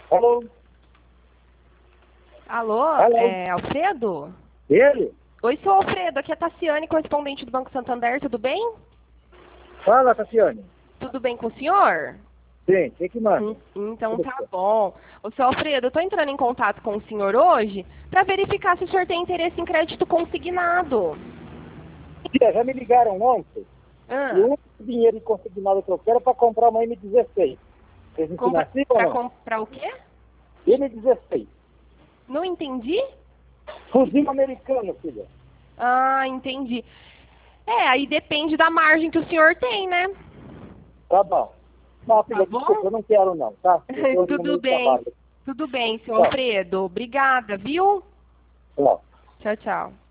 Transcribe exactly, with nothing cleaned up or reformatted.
Alô? Alô, Alô? é Alfredo? Ele? Oi, sou Alfredo, aqui é a Tassiane, correspondente do Banco Santander, tudo bem? Fala, Tassiane. Tudo bem com o senhor? Sim, o que que manda? Hum, Então Tudo tá bem. bom. Ô, seu Alfredo, eu tô entrando em contato com o senhor hoje para verificar se o senhor tem interesse em crédito consignado. Tia, já me ligaram ontem e o Ah, único dinheiro consignado que eu quero é para comprar uma M dezesseis. Vocês me compra, financiam ou pra não? comprar o quê? M dezesseis. Não entendi? Fuzil americano, filha. Ah, entendi. É, aí depende da margem que o senhor tem, né? Tá bom. Não, Tá filha, desculpa, bom? eu não quero não, tá? Eu estou no Tudo meu bem. trabalho. Tudo bem, seu Tchau. Alfredo. Obrigada, viu? Tchau. Tchau, tchau.